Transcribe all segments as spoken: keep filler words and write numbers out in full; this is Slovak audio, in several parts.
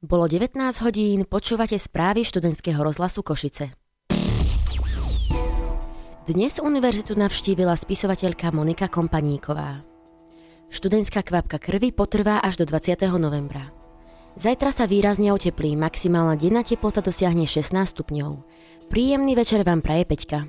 Bolo devätnásť hodín, počúvate správy študentského rozhlasu Košice. Dnes univerzitu navštívila spisovateľka Monika Kompaníková. Študentská kvapka krvi potrvá až do dvadsiateho novembra. Zajtra sa výrazne oteplí, maximálna denná teplota dosiahne šestnásť stupňov. Príjemný večer vám praje Peťka.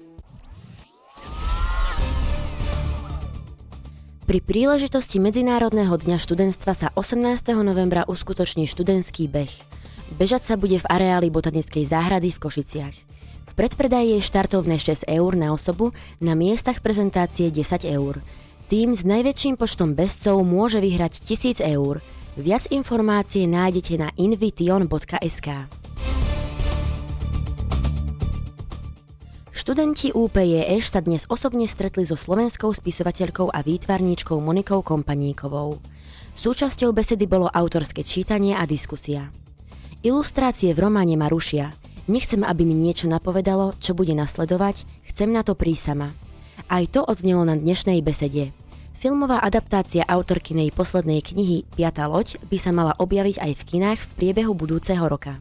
Pri príležitosti Medzinárodného dňa študentstva sa osemnásteho novembra uskutoční študentský beh. Bežať sa bude v areáli Botanickej záhrady v Košiciach. V predpredaji je štartovné šesť eur na osobu, na miestach prezentácie desať eur. Tým s najväčším počtom bežcov môže vyhrať tisíc eur. Viac informácií nájdete na invition bodka es ká. Študenti ú pé jé eš sa dnes osobne stretli so slovenskou spisovateľkou a výtvarníčkou Monikou Kompaníkovou. Súčasťou besedy bolo autorské čítanie a diskusia. Ilustrácie v románe ma rušia. Nechcem, aby mi niečo napovedalo, čo bude nasledovať, chcem na to prísť sama. Aj to odznelo na dnešnej besede. Filmová adaptácia autorkynej poslednej knihy Piata loď by sa mala objaviť aj v kinách v priebehu budúceho roka.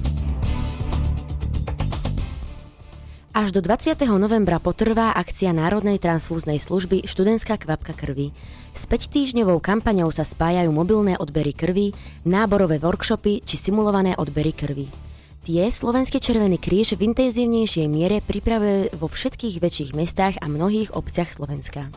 Až do dvadsiateho novembra potrvá akcia Národnej transfúznej služby Študentská kvapka krvi. S päťtýždňovou kampaňou sa spájajú mobilné odbery krvi, náborové workshopy či simulované odbery krvi. Tie Slovenský Červený kríž v intenzívnejšej miere pripravuje vo všetkých väčších mestách a mnohých obciach Slovenska.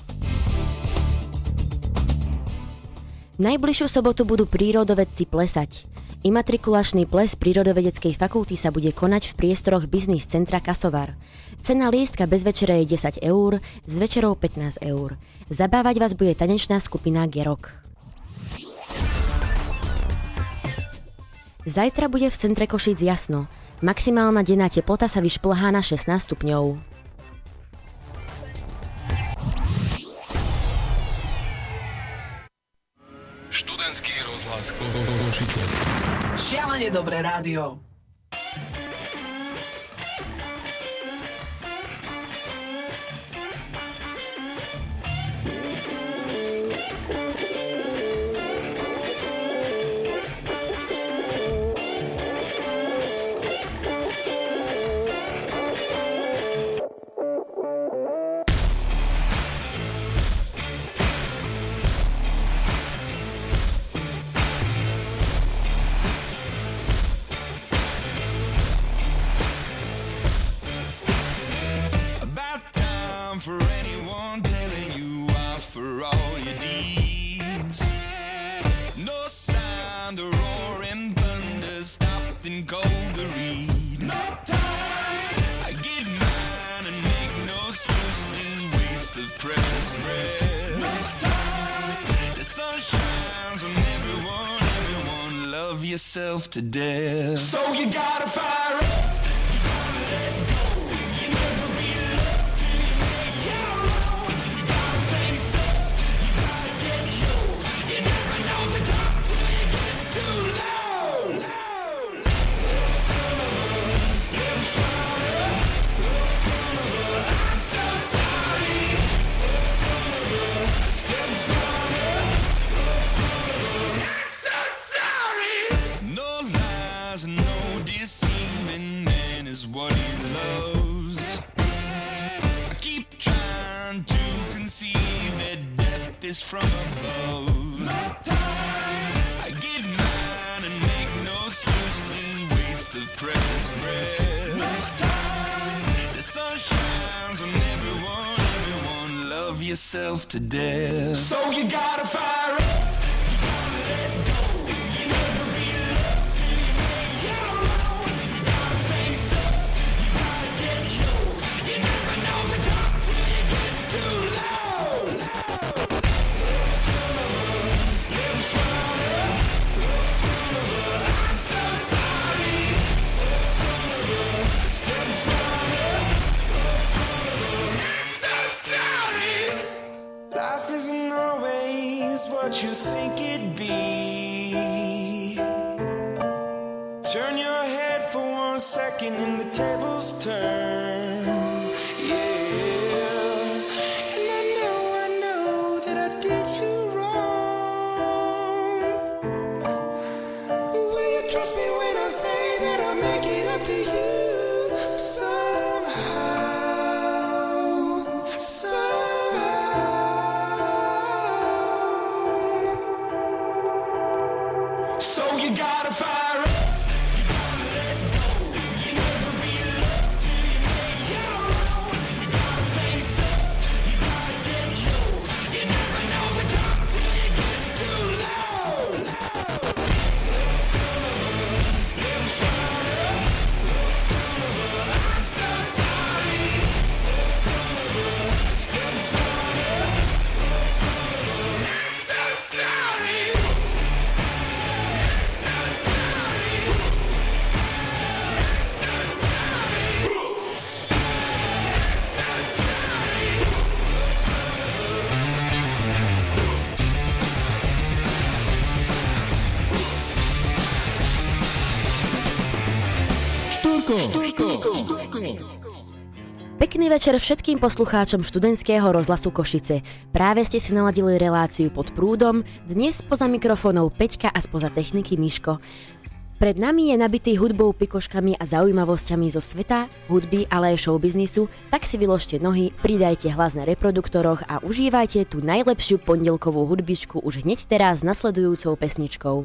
Najbližšiu sobotu budú prírodovedci plesať. Imatrikulačný ples Prírodovedeckej fakulty sa bude konať v priestoroch Biznis centra Kasovar. Cena lístka bez večere je desať eur, s večerou pätnásť eur. Zabávať vás bude tanečná skupina Gerok. Zajtra bude v centre Košíc jasno. Maximálna denná teplota sa vyšplhá na šestnásť stupňov. Študentský rozhlas Košice. Šialene dobré rádio. For anyone telling you off for all your deeds. No sign the roaring thunder stopped and cold to read. No time. I get mine and make no excuses, waste of precious breath. No time. The sun shines on everyone, everyone love yourself to death. So you gotta fire up. What he loves. I keep trying to conceive that death is from above. No time. I get mine and make no excuses, waste of precious breath. No time. The sun shines on everyone, everyone love yourself to death. So you gotta fire up. What you think it'd be. Turn your head for one second and the tables turn. Yeah. And I know, I know that I did you wrong. But will you try Pekný večer všetkým poslucháčom študentského rozhlasu Košice. Práve ste si naladili reláciu Pod prúdom, dnes spoza mikrofónov Peťka a spoza techniky Miško. Pred nami je nabitý hudbou, pikoškami a zaujímavosťami zo sveta, hudby, ale aj showbiznisu, tak si vyložte nohy, pridajte hlas na reproduktoroch a užívajte tú najlepšiu pondelkovú hudbičku už hneď teraz s nasledujúcou pesničkou.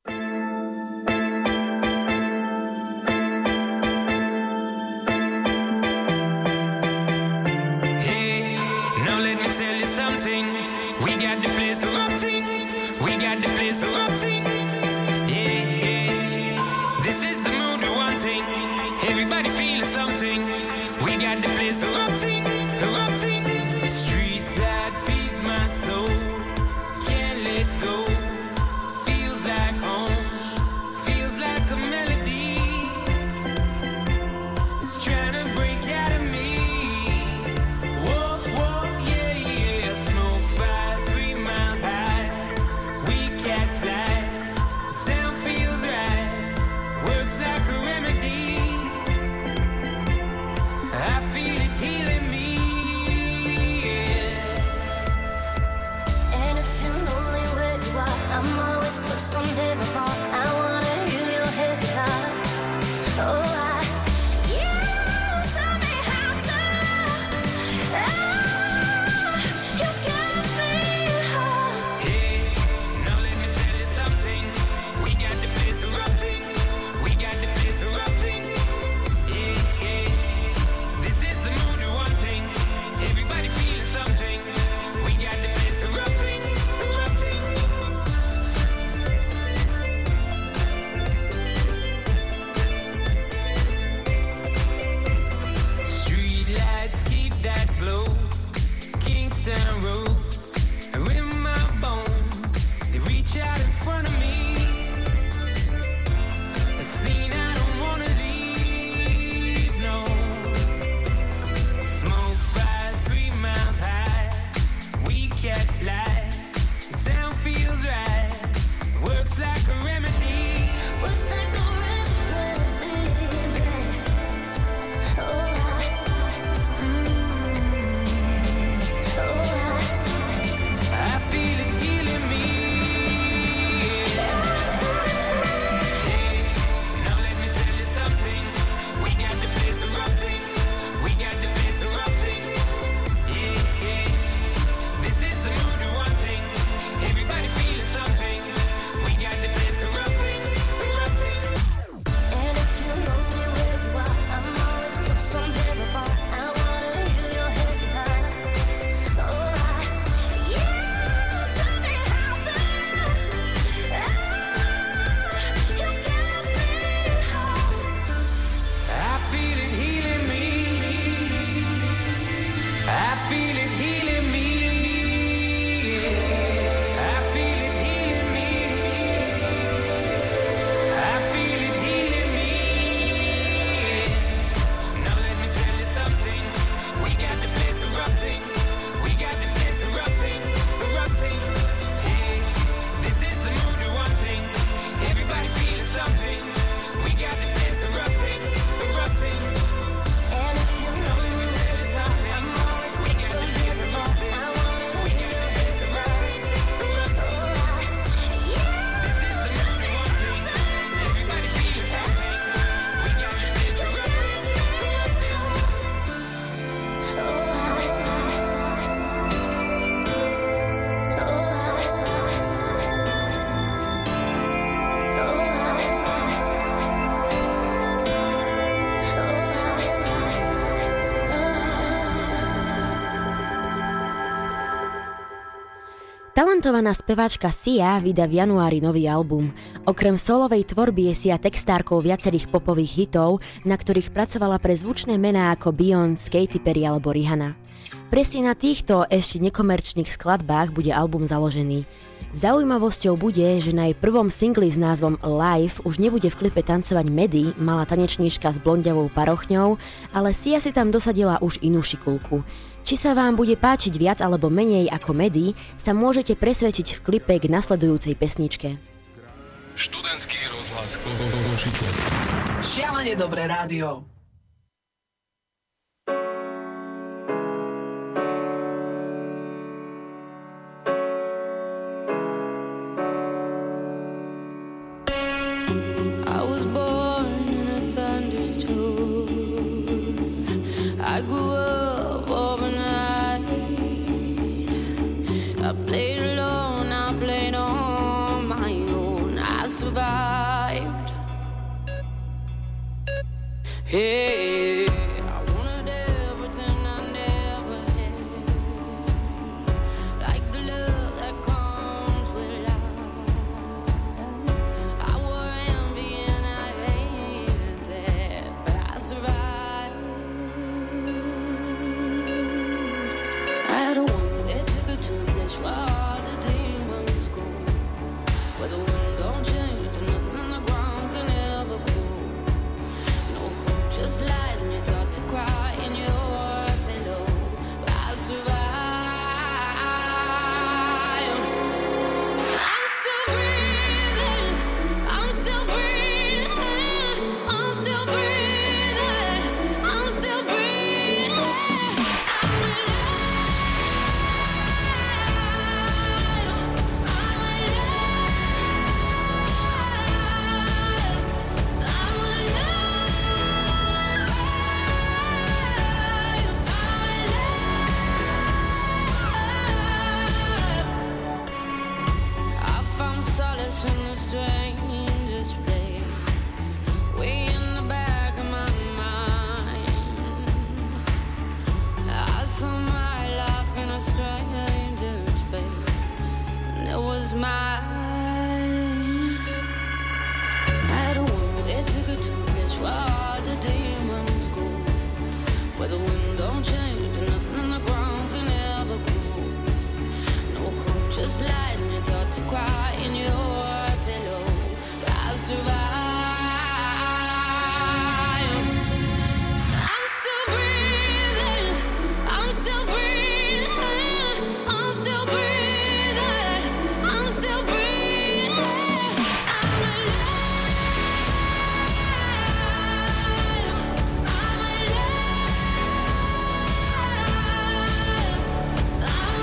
We got the place erupting. We got the place erupting. Yeah, yeah. This is the mood we're wanting. Everybody feeling something. We got the place erupting, erupting. Streets that feeds my soul. Can't let go. Feels like home. Feels like a melody. It's trying to break out of me. Sound feels right, works like a remedy. I feel it healing me, yeah. And if you're lonely where you are, I'm always close, I'm never far. I wanna hear your heavy heart. Oh, I, you tell me how to love. Oh, you got me hard. Hey, now let me tell you something. We got the place erupting. We got the place erupting. Yeah, yeah. This is the mood we're wanting. Everybody feeling something. We got the place erupting, erupting. Street lights keep that glow. Kingston roads are in my bones. They reach out in front of me. A scene I don't wanna leave, no. Smoke fire three miles high. We catch light. Sound feels right. Works like a remedy. Works like a remedy. Oh, I, mm, oh, I. I feel it healing me. Hey, now let me tell you something. We got the place erupting. We got the place erupting. Yeah, yeah. This is the mood we're wanting. Everybody feeling something. We got the place erupting, erupting. And if you know me where you are, I'm always close, I'm never far. I wanna hear your heavy heart. Oh, I, you tell me how to love. Oh, you got me hard. I feel it healing me. I feel it healing me. I feel it healing me. I feel it healing me. Now let me tell you something. We got the place erupting. We got the place erupting, erupting. Hey, this is the mood we're wanting. Everybody feeling something. We got the place erupting, erupting. And if you know Let me tell you something. I'm always We close, got I'm the place never far. erupting. I wanna We hear got your the place heavy erupting, erupting. heart. Oh, I, This is the mood we wanting. Everybody feeling something. We got the place erupting, erupting. oh, Talentovaná speváčka Sia vydá v januári nový album. Okrem solovej tvorby je Sia textárkou viacerých popových hitov, na ktorých pracovala pre zvučné mená ako Beyoncé, Katy Perry alebo Rihanna. Presne na týchto ešte nekomerčných skladbách bude album založený. Zaujímavosťou bude, že na jej prvom singli s názvom Live už nebude v klipe tancovať Medy, malá tanečníčka s blondiavou parochňou, ale Sia si tam dosadila už inú šikulku. Či sa vám bude páčiť viac alebo menej ako Medy, sa môžete presvedčiť v klipe k nasledujúcej pesničke. Študentský rozhlas Košice. Šialene dobré rádio. used to. I grew up overnight. I played alone, I played on my own. I survived. Hey, I wanted everything I never had, like the love that comes with life. I wore envy and I hated that, but I survived. I had a woman that took her to a place where all the demons go, where the wind don't change and nothing on the ground can ever grow. No hope, just lies, and you're taught to cry in your pillow. But I survived. I'm still breathing. I'm still breathing. I'm still breathing. I'm still breathing. I'm I found solace in the strangest place, way in the back of my mind. I saw my life in a stranger's face, and it was mine. I had a woman that took her to a place where all the demons go, where the wind don't change and nothing on the ground can ever grow. No hope, just lies, and you're taught to cry in your pillow. But I survived. I'm still breathing. I'm still breathing. I'm still breathing. I'm still breathing. I'm alive. I'm alive. I'm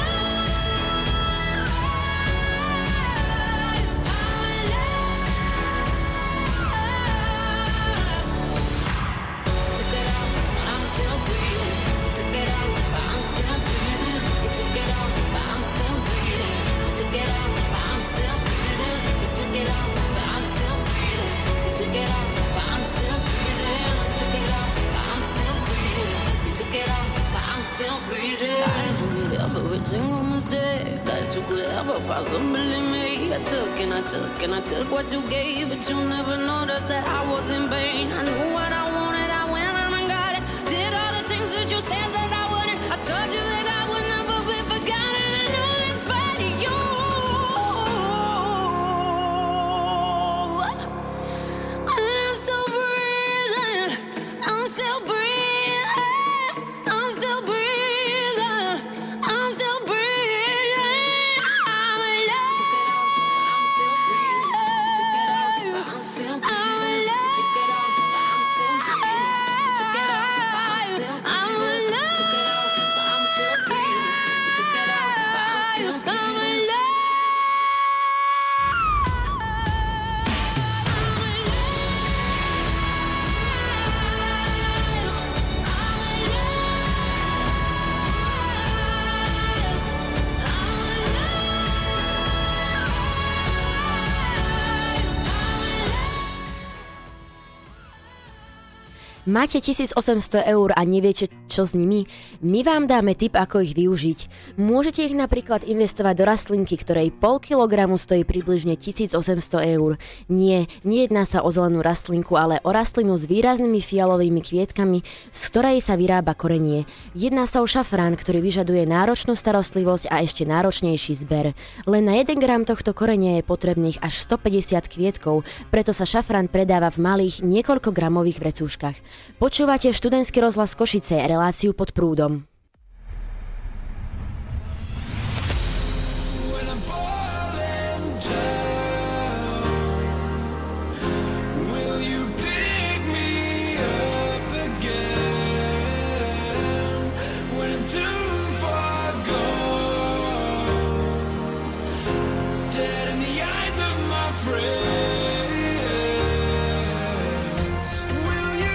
Took it out, but I'm still breathing. You took it out, but I'm still breathing. You took it out, but I'm still breathing. You took it out, but I'm still breathing. You took it out, but I'm still breathing. You took it out, but I'm still breathing. You took it out, but I'm still breathing. You took it out, but I'm still breathing. I admit every single mistake that you could ever possibly make. I took and I took and I took what you gave, but you never noticed that I was in pain. I knew what I wanted, I went and I got it. Did all the things that you said that I wouldn't. I told you that I would never be forgotten. I know that's part of you. And I'm still breathing. I'm still breathing. I'm still breathing. I'm still breathing. I'm alive. I'm still breathing. Took it out, but I'm still breathing. I'm alive. Took it out, but I'm still breathing. Took it out, but I'm still breathing. I'm alive. Took it out, but I'm still breathing. Took it out, but I'm still breathing. I'm alive. Máte tisícosemsto eur a neviete, čo s nimi? My vám dáme tip, ako ich využiť. Môžete ich napríklad investovať do rastlinky, ktorej pol kilogramu stojí približne tisícosemsto eur. Nie, nejedná sa o zelenú rastlinku, ale o rastlinu s výraznými fialovými kvietkami, z ktorej sa vyrába korenie. Jedná sa o šafrán, ktorý vyžaduje náročnú starostlivosť a ešte náročnejší zber. Len na jeden gram tohto korenia je potrebných až stopäťdesiat kvietkov, preto sa šafrán predáva v malých niekoľkogramových vrecúškach. Počúvate študentský rozhlas Košice, reláciu Pod prúdom. When I'm falling down, will you pick me up again? When I'm too far gone, dead in the eyes of my friends, will you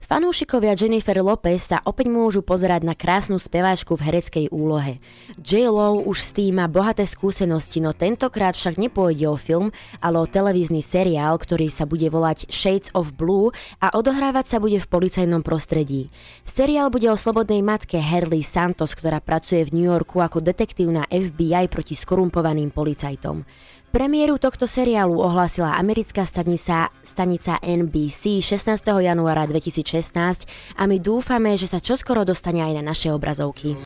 Fanúšikovia Jennifer Lopez sa opäť môžu pozerať na krásnu speváčku v hereckej úlohe. J-Lo už s tým má bohaté skúsenosti, no tentokrát však nepôjde o film, ale o televízny seriál, ktorý sa bude volať Shades of Blue a odohrávať sa bude v policajnom prostredí. Seriál bude o slobodnej matke Hailey Santos, ktorá pracuje v New Yorku ako detektívna F B I proti skorumpovaným policajtom. Premiéru tohto seriálu ohlásila americká stanica, stanica N B C šestnásteho januára dvetisícšestnásť a my dúfame, že sa čoskoro dostane aj na naše obrazovky.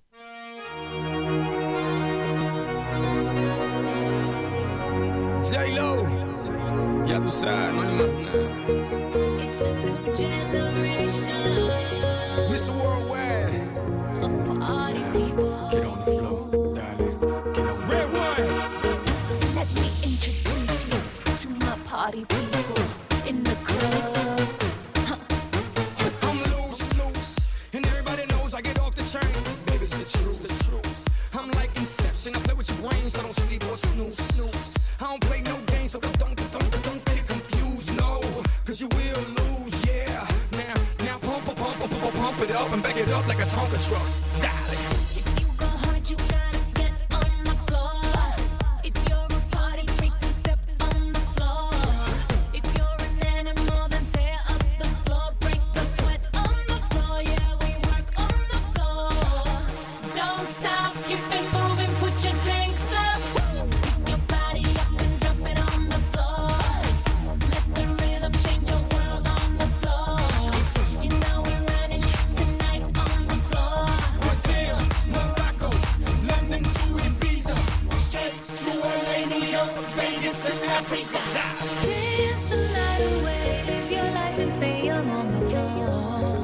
J-Lo, ya tú sabes, no hay más nada. It's a new generation mister Worldwide, of party people. get on the floor, darling, get on. Red one. Let me introduce you to my party people in the club. I'm loose, loose, and everybody knows I get off the chain. Baby, it's the truth, the truth. I'm like Inception, I play with your brains, I don't sleep or snooze, snooze. I don't play no games, so don't, don't, don't, don't get it confused, no, cause you will lose, yeah. Now, now pump, pump, pump, pump, pump it up and back it up like a Tonka truck. Dale. If you go hard, you gotta get on the floor. If you're a party freak, then step on the floor. If you're an animal, then tear up the floor. Break the sweat on the floor, yeah, we work on the floor. Don't stop, keep it moving, put your drinks up. Pick your body up and drop it on the floor. Let the rhythm change your world on the floor. You know we're running tonight on the floor. Brazil, Morocco, London to Ibiza, Straight to L A, New York, Vegas to Africa. Dance the night away, live your life and stay young on the floor.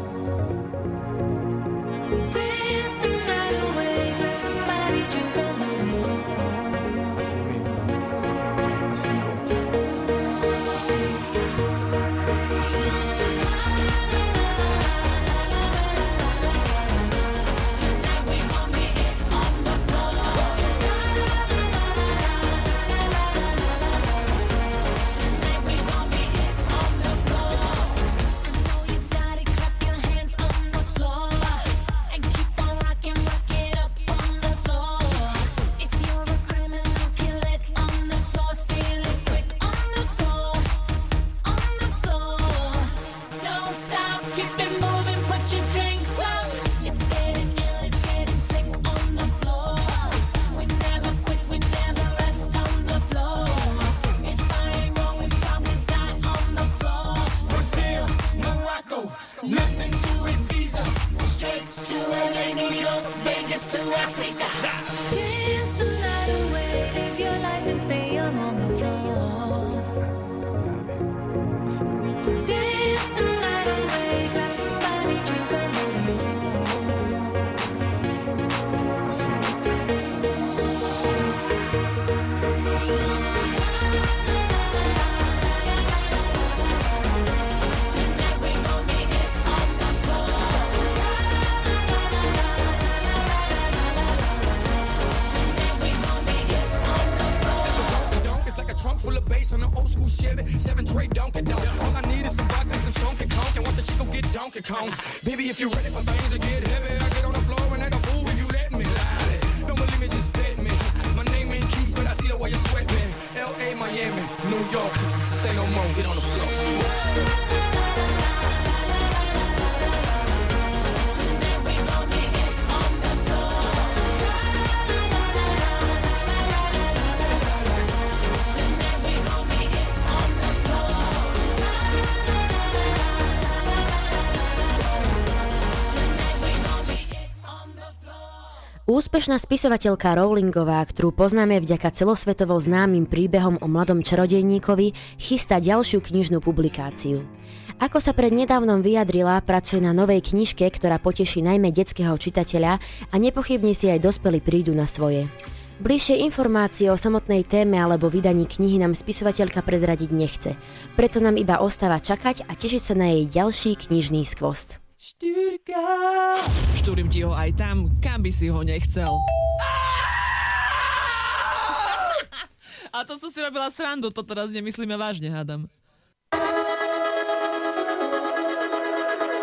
Dance the night away, grab somebody, drink a little more. Así mismo, así me gusta, así me gusta, así me gusta. Tonight we gon' get it on the floor. Tonight we gon' get it on the floor. I know you got it, clap your hands on the floor. And keep on rocking, rock it up on the floor. If you're a criminal, kill it on the floor. Steal it quick on the floor. On the floor. Don't stop, keep it moving, put your drinks up. It's getting ill, it's getting sick on the floor. We never quit, we never rest on the floor. If I ain't wrong, we probably die on the floor. Brazil, Morocco, London to Ibiza, Straight to L A, New York, Vegas to Africa. Dance the night away, live your life and stay young on the floor. así me gusta. Dance the night away, grab somebody, drink a little more. Así me gusta, así me gusta, así me gusta. Tonight we gon' get it on the floor. Tonight we gon' get it on the floor. Donk, it's like a trunk full of bass on an old school Chevy. Seven tray Donkey Donk. All I need is some vodka, some Chunky Conk, and watch a chico get Donkey Kong. Baby, if you're ready for things to get heavy, I get on the floor and act a fool if you let me. Lie. Don't believe me, just bet me. My name ain't Keith, but I see the way you sweat me. L A, Miami, New York. Say no more, get on the floor. Tonight we gon' get it on the floor. Tonight we gon' get it on the floor. Tonight we gon' get it on the floor. Úspešná spisovateľka Rowlingová, ktorú poznáme vďaka celosvetovo známym príbehom o mladom čarodejníkovi, chystá ďalšiu knižnú publikáciu. Ako sa prednedávnom vyjadrila, pracuje na novej knižke, ktorá poteší najmä detského čitateľa a nepochybne si aj dospelí prídu na svoje. Bližšie informácie o samotnej téme alebo vydaní knihy nám spisovateľka prezradiť nechce, preto nám iba ostáva čakať a tešiť sa na jej ďalší knižný skvost. Štúrim ti ho aj tam, kam by si ho nechcel. A to som si robila srandu, to teraz nemyslíme vážne, hádam.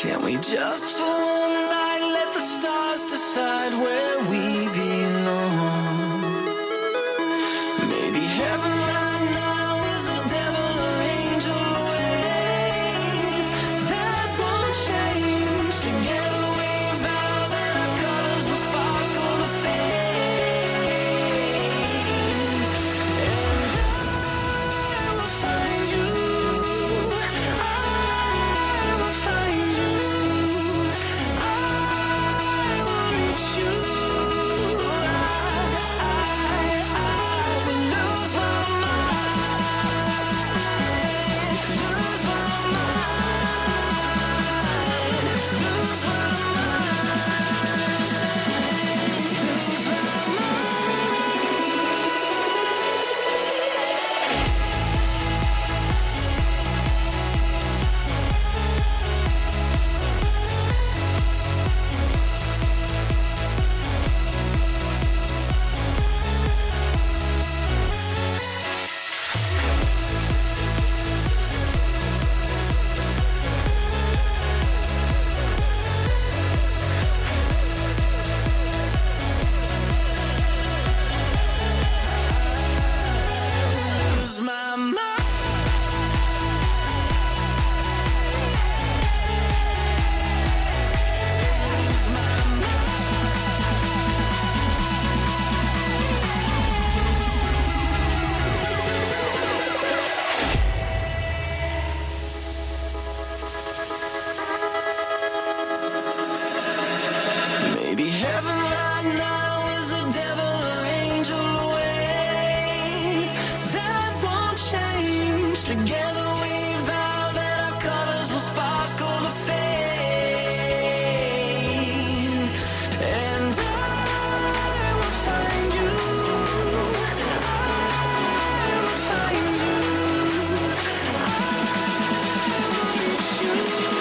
Can we just for one night let the stars decide where we belong? Maybe heaven right now is a devil or angel away. That won't change. Together we vow that our colors will sparkle the fade. And I will find you. I will find you. I will reach you. I, I will lose my mind. Lose my mind. Lose my lose my mind. Maybe heaven right now is a devil or angel away. That won't change. Together we vow that our colors will sparkle the fade. And I will find you. I will find you. I will reach you.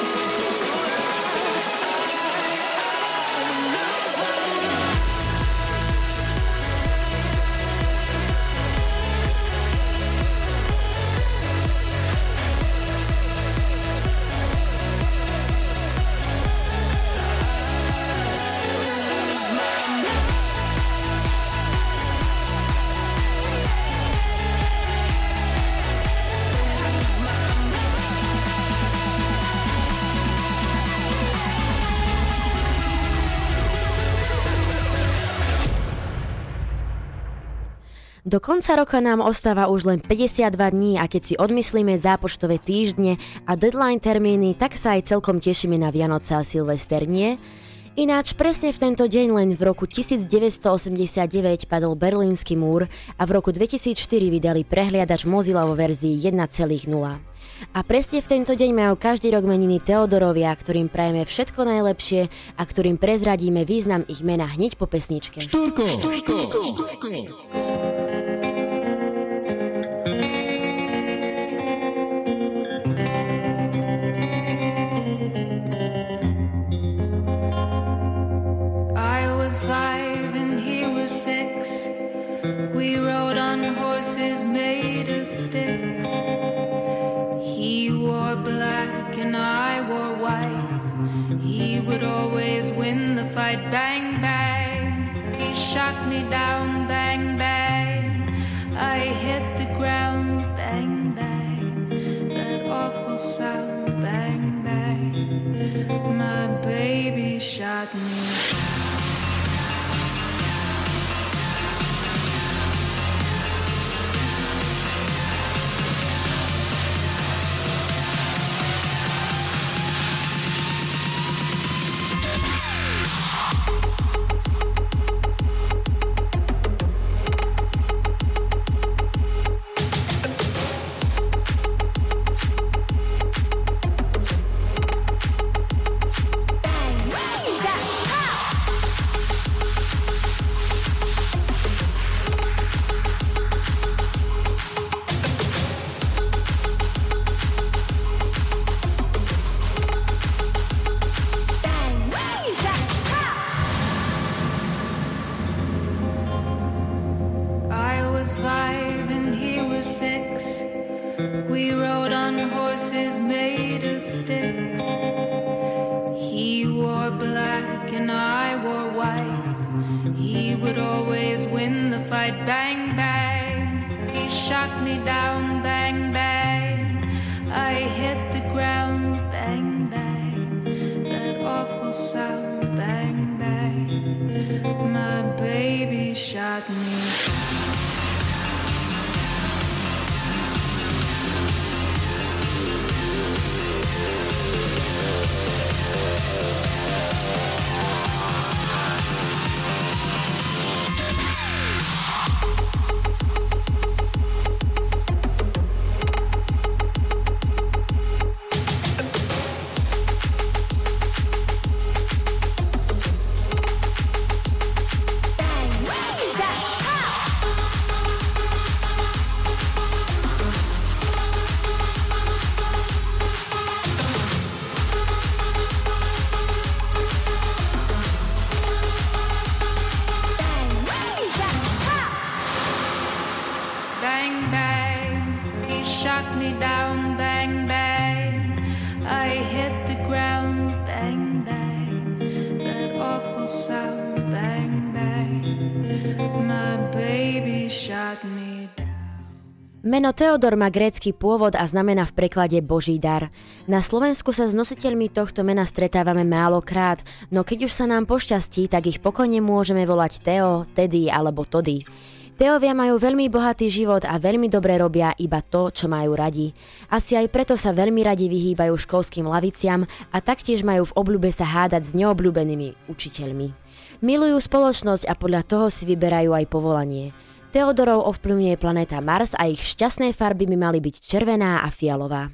Do konca roka nám ostáva už len päťdesiatdva dní a keď si odmyslíme zápočtové týždne a deadline termíny, tak sa aj celkom tešíme na Vianoce a Silvester, nie? Ináč presne v tento deň len v roku devätnásťstoosemdesiatdeväť padol Berlínsky múr a v roku dvetisícštyri vydali prehliadač Mozilla vo verzii jeden bodka nula. A presne v tento deň majú každý rok meniny Teodorovia, ktorým prajeme všetko najlepšie a ktorým prezradíme význam ich mena hneď po pesničke. Štúrko, štúrko, štúrko. I was five and he was six. We rode on horses made of sticks. He wore black and I wore white. He would always win the fight. Bang, bang. He shot me down. Bang, bang. I hit the ground. Bang, bang. That awful sound. Bang, bang. My baby shot me down. We rode on horses made of sticks. black and I wore white. He would always win the fight. Bang, bang. He shot me down. Bang, bang. I hit the ground. Bang, bang. That awful sound. Bang, bang. My baby shot me. Meno Teodor má grécky pôvod a znamená v preklade Boží dar. Na Slovensku sa s nositeľmi tohto mena stretávame málokrát, no keď už sa nám pošťastí, tak ich pokojne môžeme volať Teo, Teddy alebo Tody. Teovia majú veľmi bohatý život a veľmi dobre robia iba to, čo majú radi. Asi aj preto sa veľmi radi vyhýbajú školským laviciam a taktiež majú v obľúbe sa hádať s neobľúbenými učiteľmi. Milujú spoločnosť a podľa toho si vyberajú aj povolanie. Teodorov ovplyvňuje planéta Mars a ich šťastné farby by mali byť červená a fialová.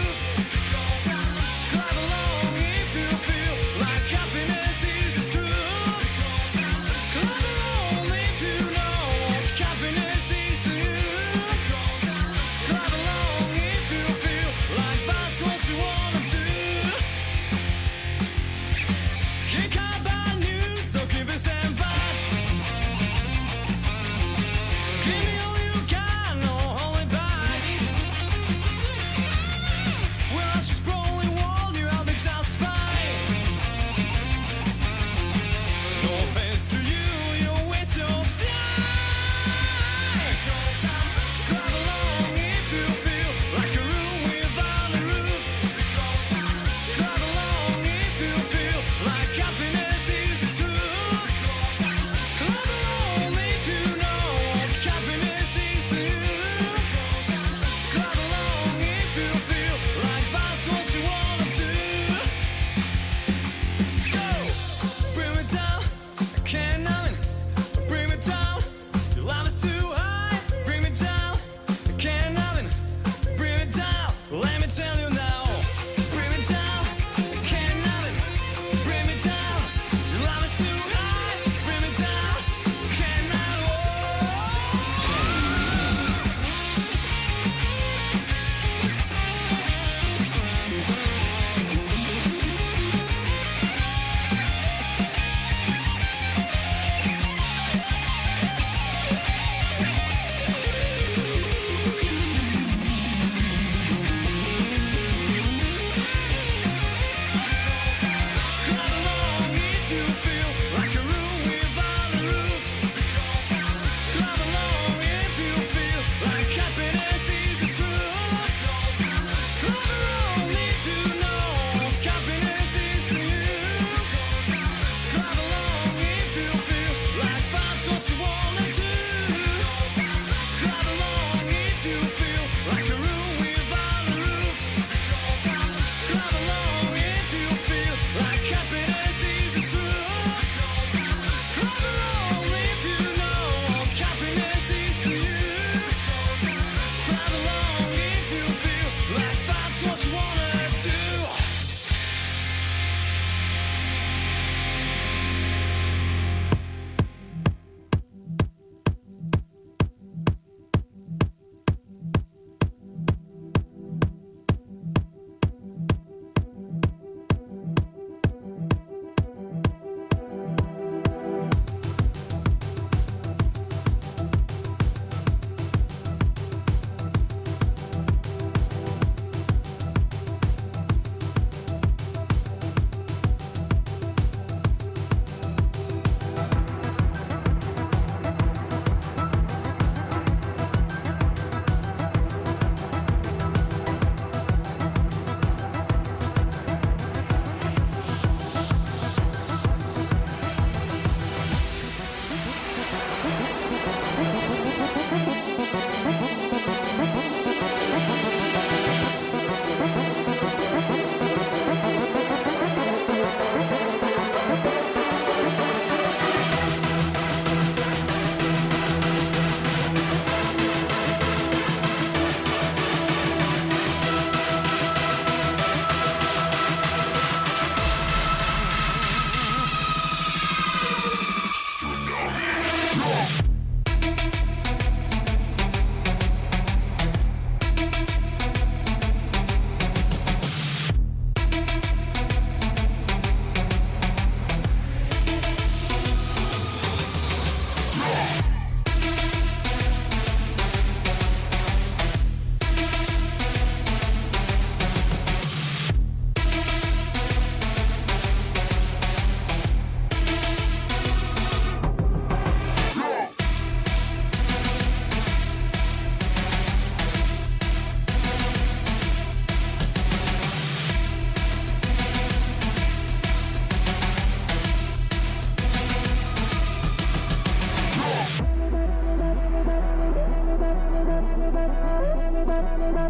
True.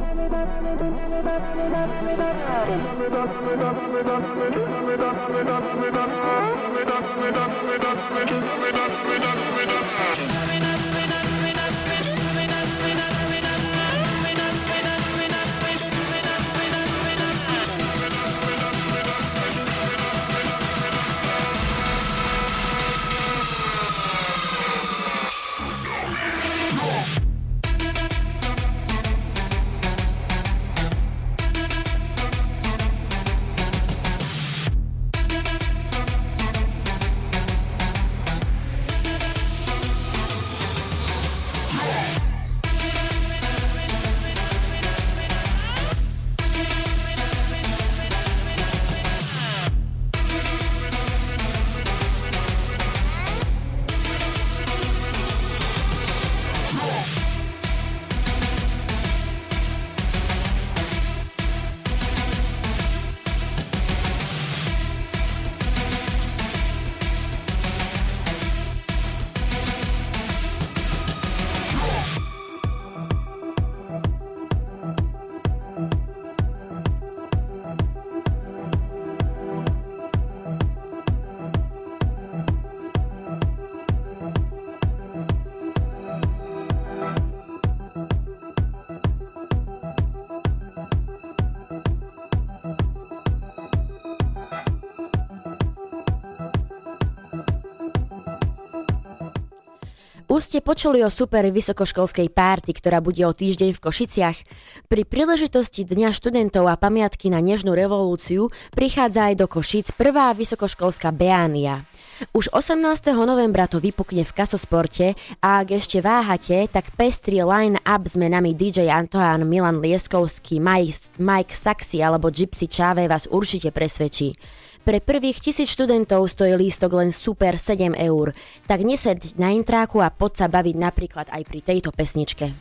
Už ste počuli o super vysokoškolskej párty, ktorá bude o týždeň v Košiciach? Pri príležitosti Dňa študentov a pamiatky na nežnú revolúciu prichádza aj do Košic prvá vysokoškolská Beánia. Už osemnásteho novembra to vypukne v Kasosporte a ak ešte váhate, tak pestrý line-up s menami dý džej Antoán, Milan Lieskovský, Mike, Mike Saxi alebo Gypsy Chave vás určite presvedčí. Pre prvých tisíc študentov stojí lístok len super sedem eur, tak neseď na intráku a poď sa baviť napríklad aj pri tejto pesničke.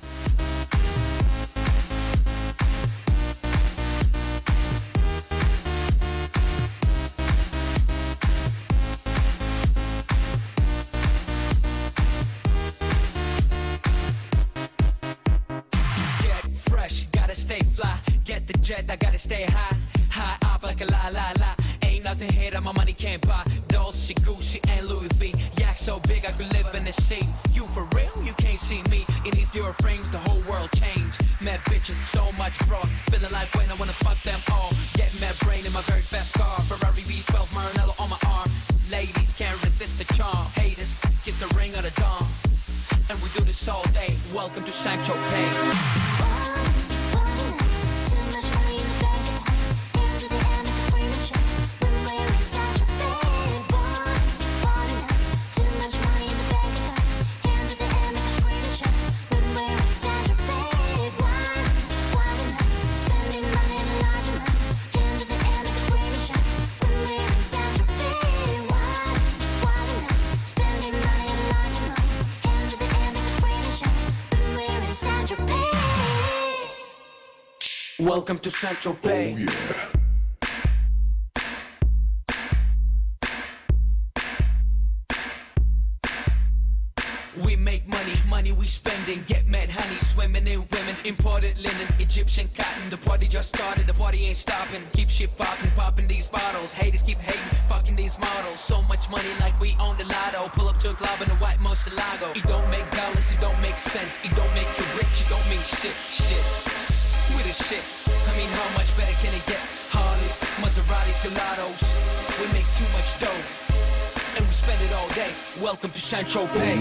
Get fresh, gotta stay fly. Get the jet, I gotta stay high. High up like a la la la. Nothing here that my money can't buy. Dolce, Gucci, and Louis V. Yak so big I could live in the sea. You for real? You can't see me. In these zero frames, the whole world changed. Mad bitches, so much fraud. Feeling like when I wanna fuck them all. Get mad brain in my very fast car. Ferrari V twelve, Maranello on my arm. Ladies can't resist the charm. Haters, kiss the ring of the dawn. And we do this all day. Welcome to Sancho Pay. Welcome to Sancho Bay. Oh, yeah. We make money, money we spending. Get mad honey, swimming in women. Imported linen, Egyptian cotton. The party just started, the party ain't stopping. Keep shit popping, popping these bottles. Haters keep hating, fucking these models. So much money like we own the lotto. Pull up to a club in a white Murcielago. It don't make dollars, it don't make sense. It don't make you rich, it don't mean shit, shit. With this shit, I mean how much better can it get? Harleys, Maseratis, Gelatos. We make too much dough, and we spend it all day. Welcome to Sancho Bay.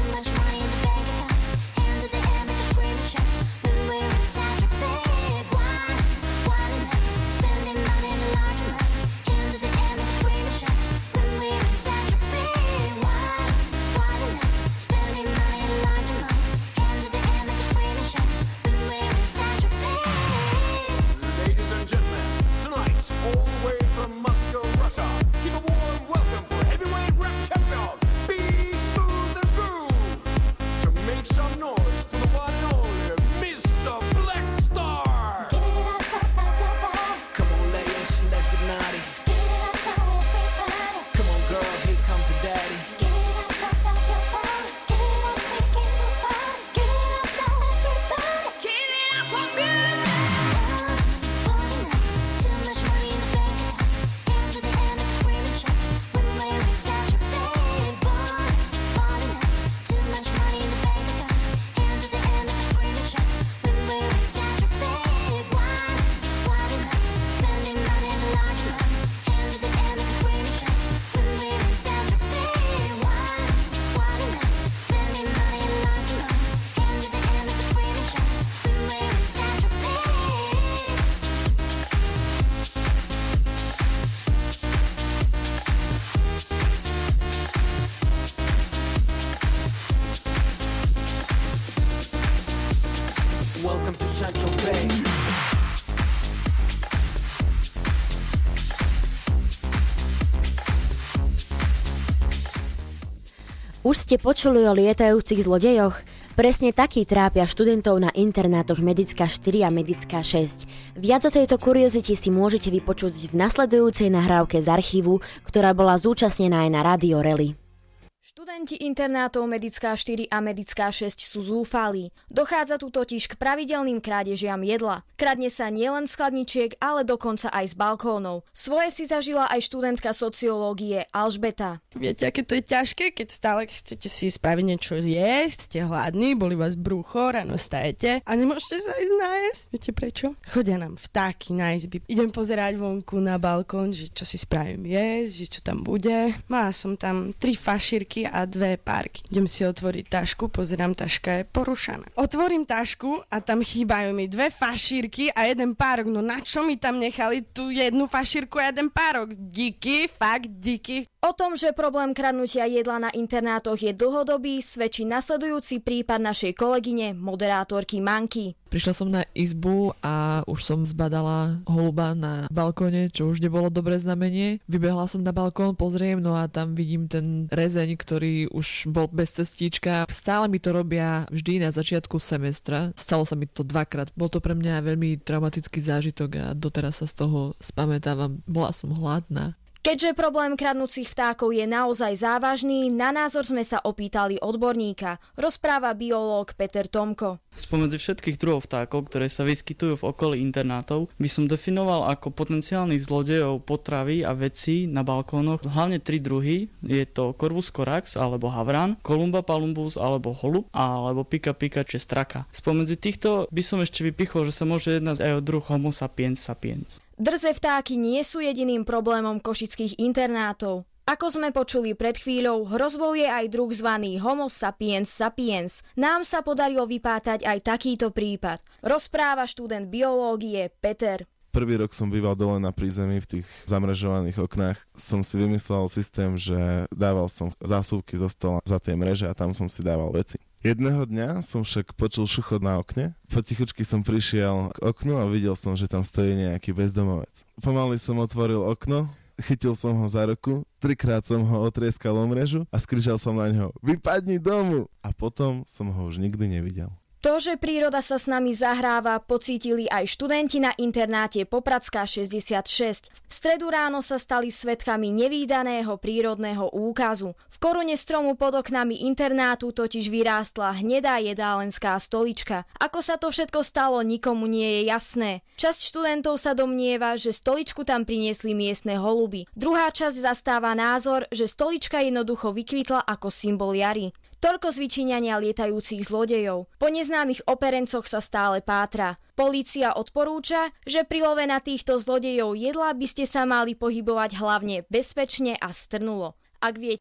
Too much money in the bank account, hands at the end, make a screaming shout. When we're in Santa Fe, why? Už ste počuli o lietajúcich zlodejoch? Presne takí trápia študentov na internátoch Medická štyri a Medická šesť. Viac o tejto kuriozite si môžete vypočuť v nasledujúcej nahrávke z archívu, ktorá bola zúčastnená aj na Rádio Rally. Študenti internátov Medická štyri a Medická šesť sú zúfalí. Dochádza tu totiž k pravidelným krádežiam jedla. Kradne sa nielen z chladničiek, ale dokonca aj z balkónov. Svoje si zažila aj študentka sociológie Alžbeta. Viete, aké to je ťažké, keď stále chcete si spraviť niečo jesť, ste hladní, boli vás brucho, ráno stajete a nemôžete sa ísť nájsť. Viete prečo? Chodia nám vtáky na izby. Idem pozerať vonku na balkón, že čo si spravím jesť, že čo tam bude. Mala som tam tri fašírky a dve párky. Idem si otvoriť tašku, pozerám, taška je porušaná. Otvorím tašku a tam chýbajú mi dve fašírky a jeden párok. No na čo mi tam nechali tú jednu fašírku a jeden párok? Díky, fakt díky. O tom, že problém kradnutia jedla na internátoch je dlhodobý, svedčí nasledujúci prípad našej kolegyne, moderátorky Manky. Prišla som na izbu a už som zbadala holuba na balkóne, čo už nebolo dobré znamenie. Vybehla som na balkón, pozriem, no a tam vidím ten rezeň, ktorý už bol bez cestíčka. Stále mi to robia vždy na začiatku semestra. Stalo sa mi to dvakrát. Bol to pre mňa veľmi traumatický zážitok a doteraz sa z toho spamätávam. Bola som hladná. Keďže problém kradnúcich vtákov je naozaj závažný, na názor sme sa opýtali odborníka. Rozpráva biológ Peter Tomko. Spomedzi všetkých druhov vtákov, ktoré sa vyskytujú v okolí internátov, by som definoval ako potenciálnych zlodejov potravy a vecí na balkónoch hlavne tri druhy. Je to Corvus corax alebo havran, Columba palumbus alebo holub, alebo Pica pica či straka. Spomedzi týchto by som ešte vypichol, že sa môže jednať aj o druh Homo sapiens sapiens. Drze vtáky nie sú jediným problémom košických internátov. Ako sme počuli pred chvíľou, hrozbou je aj druh zvaný Homo sapiens sapiens. Nám sa podarilo vypátať aj takýto prípad. Rozpráva študent biológie Peter. Prvý rok som býval dole na prízemí v tých zamrežovaných oknách. Som si vymyslel systém, že dával som zásuvky zo stola za tie mreže a tam som si dával veci. Jedného dňa som však počul šuchot na okne. Potichučky som prišiel k oknu a videl som, že tam stojí nejaký bezdomovec. Pomaly som otvoril okno, chytil som ho za ruku, trikrát som ho otrieskal o mrežu a skričal som na ňo: "Vypadni domu!" A potom som ho už nikdy nevidel. To, že príroda sa s nami zahráva, pocítili aj študenti na internáte Popradská šesťdesiatšesť. V stredu ráno sa stali svedkami nevídaného prírodného úkazu. V korune stromu pod oknami internátu totiž vyrástla hnedá jedálenská stolička. Ako sa to všetko stalo, nikomu nie je jasné. Časť študentov sa domnieva, že stoličku tam priniesli miestne holuby. Druhá časť zastáva názor, že stolička jednoducho vykvitla ako symbol jary. Toľko z vyčíňania lietajúcich zlodejov. Po neznámych operencoch sa stále pátra. Polícia odporúča, že pri love na týchto zlodejov jedla by ste sa mali pohybovať hlavne bezpečne a strnulo. Ak viete...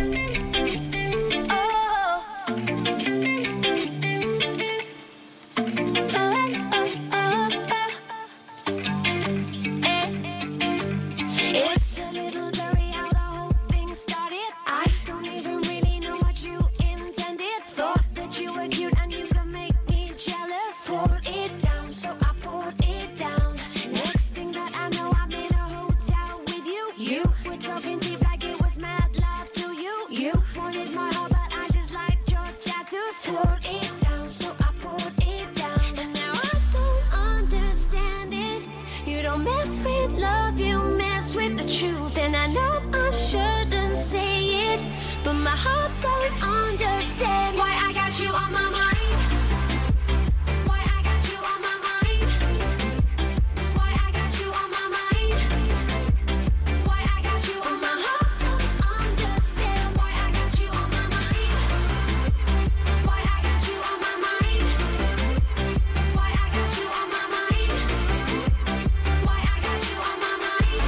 But my heart don't understand why I got you on my mind. Why I got you on my mind. Why I got you on my mind. Why I got you on my heart don't understand why I got you on my mind. Why I got you on my mind. Why I got you on my mind. Why I got you on my mind.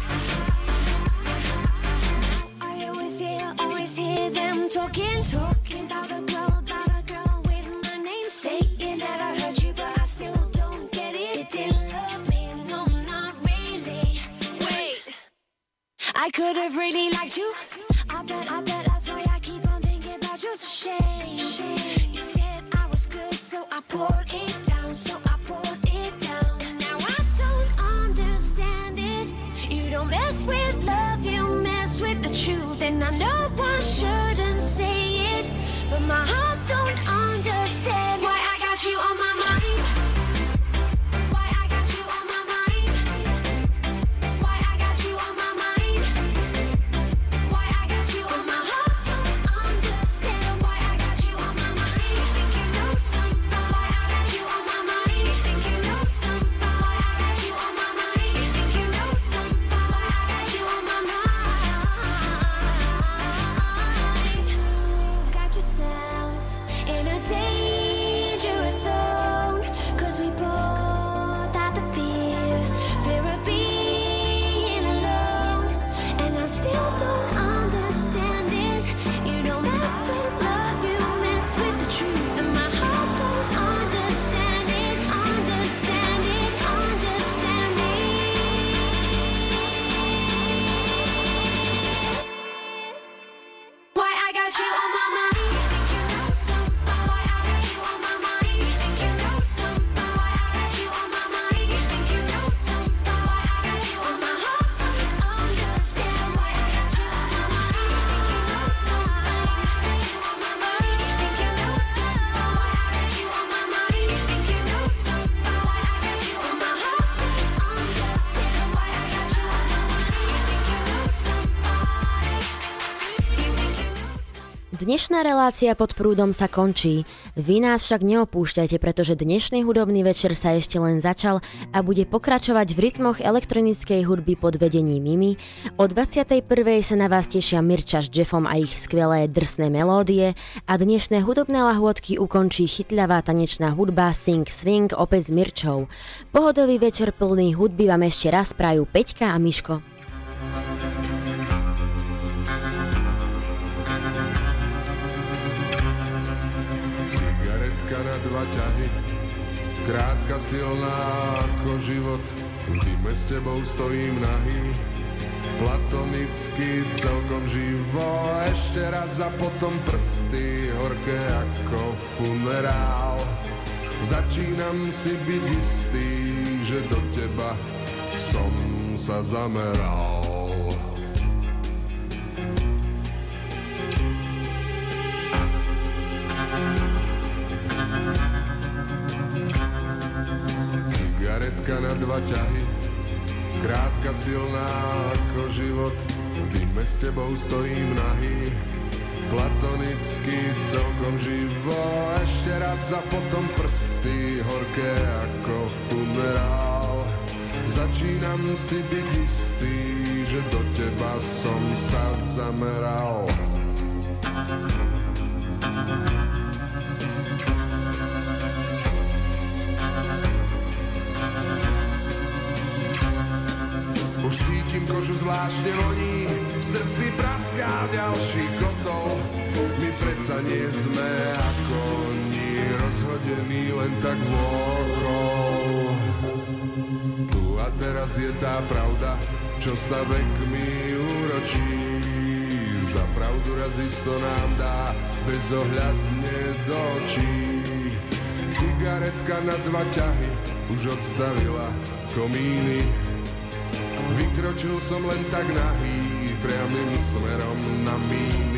I always hear, always hear them talking, talking about a girl, about a girl with my name, saying that I hurt you, but I still don't get it. You didn't love me, no, not really. Wait, I could have really liked you. I bet, I bet that's why I keep on thinking about you. It's a shame. You said I was good, so I poured it down, so I poured it down. And now I don't understand it. You don't mess with love, you mess with the truth, and I know I shouldn't say it. but my heart don't understand why I got you on my mind. Why I got you on my mind. Why I got you on my mind. Why I got you on my heart don't understand why I got you on my mind. You think you know something? Why I got you on my mind. You think you know something? Why I got you on my mind. You think you know something? Why I got you on my mind. Got yourself in a dangerous zone, 'cause we both have the fear, fear of being alone. And I still don't understand it. You don't mess with love, you mess with the truth. And my heart don't understand it, understand it, understand me. Why I got you on my mind. You think you know something? Why I got you on my mind. You think you know something? Why I got you on my mind. You think you know something? Why I got you on my heart. Understand why I got you on my mind. You think you know something? Why I got you on my mind. You think you know something? Why I got you on my mind. You think you know something? Why I got you on my heart. Understand why I got you on my mind. You think you know something? You think you know something? Dnešná relácia Pod prúdom sa končí. Vy nás však neopúšťajte, pretože dnešný hudobný večer sa ešte len začal a bude pokračovať v rytmoch elektronickej hudby pod vedením Mimi. O dvadsiatej prvej sa na vás tešia Mirča s Jeffom a ich skvelé drsné melódie a dnešné hudobné lahôdky ukončí chytľavá tanečná hudba Sing Swing opäť s Mirčou. Pohodový večer plný hudby vám ešte raz prajú Peťka a Miško. Cigaretka na dva ťahy, krátka, silná ako život. V dime s tebou stojím nahý, platonicky, celkom živo. Ešte raz a potom prsty, horké ako funerál. Začínam si byť istý, že do teba som sa zameral. Cigaretka na dva ťahy, krátka, silná ako život. V dime s tebou stojím nahý, platonicky, celkom živo. Ešte raz a potom prsty, horké ako funerál. Začínam si byť istý, že do teba som sa zameral. Už cítim kožu zvláštne voní, v srdci praská ďalší kotol. My predsa nie sme ako oni, rozhodení len tak vôkol. Tu a teraz je tá pravda, čo sa vekmi úročí. Za pravdu raz isto nám dá bezohľadne do očí. Cigaretka na dva ťahy už odstavila komíny. Vykročil som len tak nahý, priamym smerom na míny.